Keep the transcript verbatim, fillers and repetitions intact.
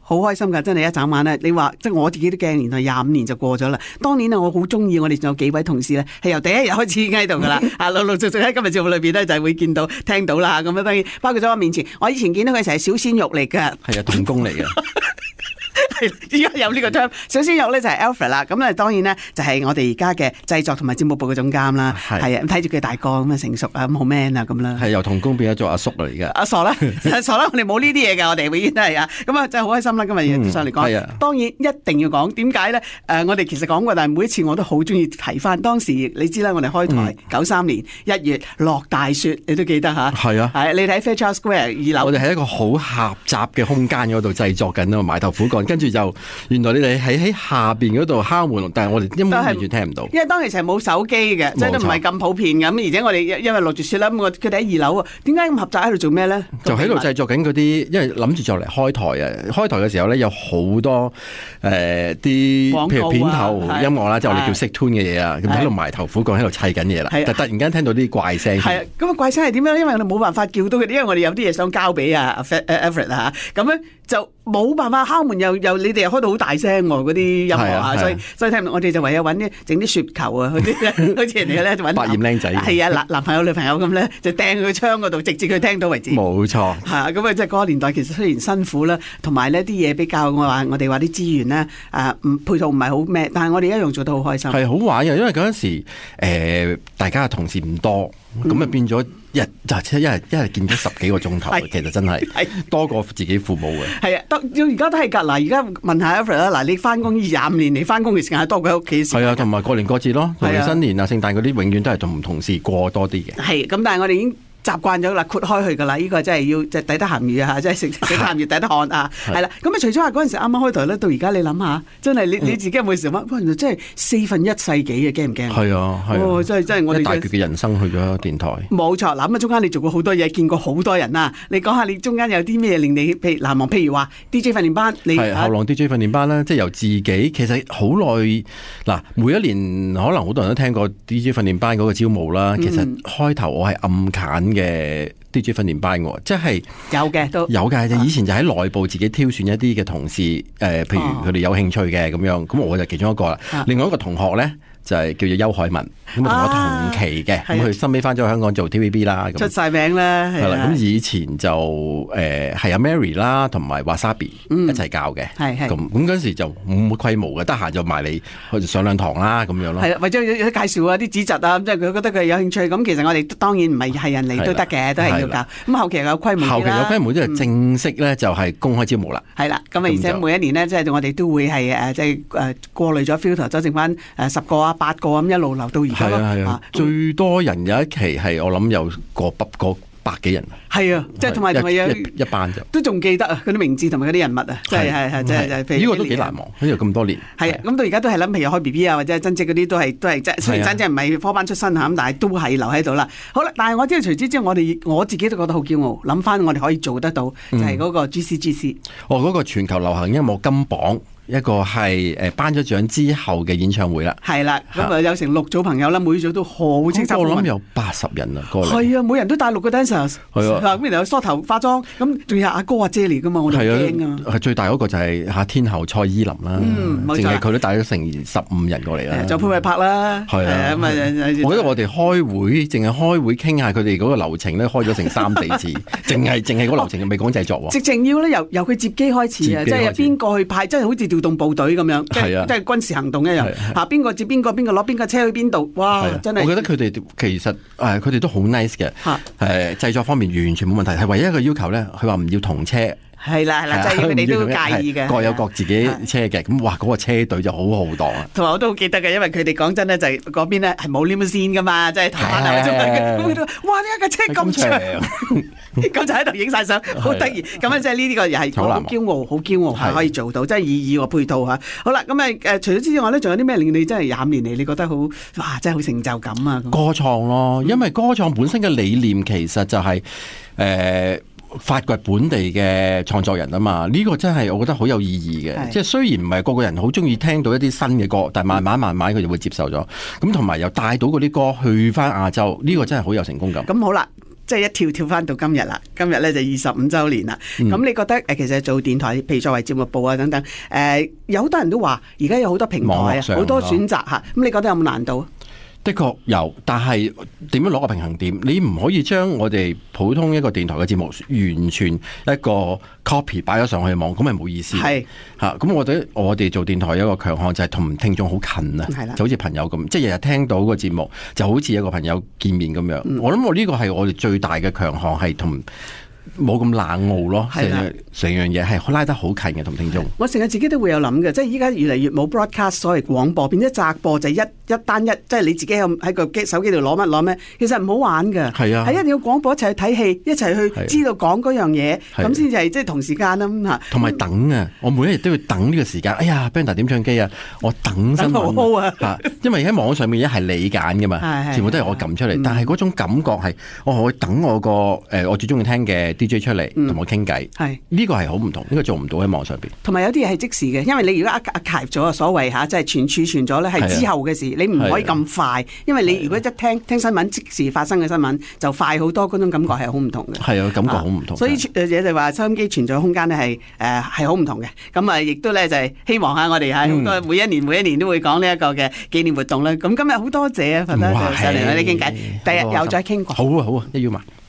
好開心㗎，真係一眨眼咧。你話即係我自己都驚，原來廿五年就過咗啦。當年呢，我好中意我哋仲有幾位同事咧，係由第一日開始已經喺度㗎啦。啊，陸陸續續喺今日節目裏邊咧，就係會見到、聽到啦。咁啊，當然包括咗我面前，我以前見到佢成係小鮮肉嚟㗎。 係啊，童工嚟嘅。 而家有呢個 term， 小鮮肉咧就係 Alfred 啦，咁咧當然咧就係我哋而家嘅製作同埋節目部嘅總監啦，係啊，睇住佢大個咁啊成熟啊，咁好 man 啊咁啦， 係由童工變咗做阿叔嚟嘅。 阿傻啦，傻啦，我哋冇呢啲嘢嘅，我哋永遠都係啊，咁啊真係好開心啦，今日上嚟講，嗯、當然一定要講，點解咧？誒、呃，我哋其實講過，但係每一次我都好中意提翻，當時你知啦，我哋開台九三、嗯、年一月落大雪，你都記得吓？係啊，係你睇 Fairchild Square 二樓， 我哋喺一個好狹窄嘅空間嗰度製作緊啊，埋頭苦幹，跟住就。原來你哋喺喺下邊嗰度敲門，但係我哋根本完全聽唔到。因為當其時係冇手機嘅，即係都唔係咁普遍咁。而且我哋因為落住雪啦，咁我佢哋喺二樓啊，點解咁狹窄喺度做咩咧？就喺度製作緊嗰啲，因為諗住就嚟開台啊！開台嘅時候咧，有好多誒啲，譬如片頭音樂啦，即係我哋叫識 tune 嘅嘢啊，咁喺度埋頭苦幹，喺度砌緊嘢啦。但突然間聽到啲怪聲。係啊，咁啊怪聲係點樣？因為我哋冇辦法叫到佢哋，因為我哋有啲嘢想交俾啊 Alfred 啊嚇，咁咧就冇辦法敲門，又又你哋又開到好大聲喎，嗰啲音樂啊，所以所以聽唔到，我哋就唯有揾啲整啲雪球啊，嗰啲好似人哋咧揾百厭僆仔，係啊，男男朋友女朋友咁咧，就掟佢窗嗰度，直至佢聽到為止。冇錯，嚇咁啊！即係嗰個年代其實雖然辛苦啦，同埋呢啲嘢比較我話我哋話啲資源咧啊，唔配套唔係好咩，但係我哋一樣做得好開心。係好玩嘅，因為嗰陣時、呃、大家嘅同事唔多，咁啊、嗯、變咗。一就即係一日一日見咗十幾個鐘頭，其實真係多過自己父母嘅。係啊，到而家都係㗎。嗱，而家問下 Alfred 啦。嗱，你翻工廿五年，你翻工嘅時間係多過喺屋企時間。係啊，同埋過年過節咯，同埋新年啊、聖誕嗰啲，永遠都係同同事過多啲嘅。係咁，但係我哋已經習慣咗啦，豁開去㗎啦。呢、這個真係要即係抵得鹹魚啊！即係食食鹹魚抵得汗啊！係啦。咁啊，除咗話嗰陣時啱啱開台咧，到而家你諗下，真係你你自己有冇時乜？哇！原來真係四分一世紀嘅，驚唔驚？係啊，係、哦、真係真係我哋一大橛嘅人生去咗電台。冇錯，嗱咁啊，中間你做過好多嘢，見過好多人啊。你講下你中間有啲咩令你譬如難忘？譬如話 D J 訓練班，你係後浪 D J 訓練班啦，即係由自己其實好耐嗱，每一年可能好多人都聽過 D J 訓練班嗰個招募啦。其實開頭我係暗揀嘅。D J 訓練班喎，即係有嘅都有嘅，以前就喺內部自己挑選一啲嘅同事，誒、呃，譬如佢哋有興趣嘅咁樣，咁我就其中一個啦。另外一個同學咧就係、是、叫做邱海文，咁同我同期嘅，咁佢收尾翻咗香港做 T V B 啦，出晒名啦，係啦。咁以前就誒係、呃、阿 Mary 啦，同埋 Wasabi 一齊教嘅，係係咁咁嗰陣時就冇乜規模嘅，得閒就埋嚟去上兩堂啦，咁樣咯。係啦，或者有介紹啊啲指責啊，即係佢覺得佢有興趣，咁其實我哋當然唔係係人嚟都得嘅，都係要教。咁後期有規模，後期有規模即係正式咧，就係公開招募啦。係啦，咁啊，而且每一年咧，即係我哋都會係誒，即係誒過濾咗 filter，就剩翻誒十個啊、八個咁一路留到而家咯。係啊，啊最多人有一期係我諗有過百個百幾人。係啊，即係同埋同埋有一班就都仲記得啊，嗰啲名字同埋嗰啲人物啊，即係係係即係係。呢個都幾難忘，因為咁多年。係啊，咁到而家都係諗，譬如開 B B 啊，或者珍姐嗰啲都係都係即係雖然珍姐唔係科班出身嚇，咁但係都係留喺度啦。好啦，但係我知道除此之外，我哋我自己都覺得好驕傲，諗翻我哋可以做得到，就係嗰個 G C G C。哦，嗰個全球流行音樂金榜。一個係誒頒咗獎之後嘅演唱會啦，係啦，咁啊有成六組朋友啦，每組都好清楚。我諗有八十人啊，過嚟。係啊，每人都帶六個 dancers，係啊，咁然後有梳頭化妝，咁仲有阿哥阿姐嚟噶嘛，我哋驚啊。係最大嗰個就係嚇天后蔡依林啦，嗯，淨係佢都帶咗成十五人過嚟啦。就潘偉柏啦，係啊，咁啊，我覺得我哋開會淨係開會傾下佢哋嗰個流程咧，開咗成三四次，淨係淨係嗰個流程未講製作喎。直情要咧由由佢接機開始啊，即係邊個去派，即係好似調動部隊咁樣，即係即係軍事行動一樣。嚇邊個接邊個，邊個攞邊個車去邊度？哇！真係，我覺得佢哋其實誒，佢哋都好 nice 嘅。嚇誒，製作方面完全冇問題，係唯一一個要求咧，佢話唔要同車。係啦係啦，即係佢哋都介意嘅，各有各自己車嘅。咁哇，嗰個車隊就好浩蕩啊！同埋我都好記得嘅，因為佢哋講真咧，就係嗰邊咧係冇 limousine 噶嘛，即係台灣嚟嘅。咁佢都哇，呢一架車咁長，咁就喺度影晒相，好得意。咁樣即係呢啲個又係好驕傲，好驕傲係可以做到，即係以以個配套嚇。好啦，咁啊誒，除咗之外咧，仲有啲咩令你真係廿五年嚟，你覺得好哇，真係好成就感啊！歌創咯，因為歌創本身嘅理念其實就係誒。發掘本地嘅創作人啊嘛，呢、這個真係我覺得好有意義嘅。即係雖然唔係個個人好中意聽到一啲新嘅歌，但係慢慢慢慢佢就會接受咗。咁同埋又帶到嗰啲歌去翻亞洲，呢、這個真係好有成功感。咁好啦， 即係一跳跳翻到今日啦，今日咧就二十五週年啦。咁、嗯、你覺得誒其實做電台，譬如作為節目部啊等等，誒、呃、有好多人都話而家有好多平台啊，好多選擇嚇。咁你覺得有冇難度？ 的確有，但係點樣攞個平衡點？你唔可以將我哋普通一個電台嘅節目完全一個 copy 擺咗上去網，咁咪冇意思。係嚇，咁我覺得我哋做電台有一個強項就係同聽眾好近啊，就好似朋友咁，即係日日聽到個節目就好似一個朋友見面咁樣。嗯、我諗我呢個係我哋最大嘅強項，係同冇咁冷傲咯，成成樣嘢係拉得好近嘅同聽眾。 我成日自己都會有諗嘅，即係依家越嚟越冇 broadcast 所謂廣播，變咗窄播就一一單一，即係你自己喺個機手機度攞乜攞咩，其實唔好玩㗎。係啊，係一定要廣播一齊去睇戲，一齊去知道講嗰樣嘢，咁先至係即係同時間啦嚇。同埋等啊，我每一日都要等呢個時間。哎呀 ，Banda 點唱機啊，我等新聞啊嚇，因為喺網上面一係你揀㗎嘛，全部都係我撳出嚟，但係嗰種感覺係我可以等我個誒我最中意聽嘅 D J 出嚟同我傾偈，係呢個係好唔同，呢個做唔到喺網上邊。同埋有啲嘢係即時嘅，因為你如果 archive 咗所謂嚇，即係存儲存咗咧，係之後嘅事，你唔可以咁快，因為你如果一聽聽新聞即時發生嘅新聞就快好多，嗰種感覺係好唔同嘅。係啊，感覺好唔同。所以嘢就話收音機存在空間咧係誒係好唔同嘅。咁啊，亦都咧就係希望下我哋係好多每一年每一年都會講呢一個嘅紀念活動啦。咁今日好多謝啊，佛德上嚟同你傾偈，第日又再傾過。好啊好啊，一於埋。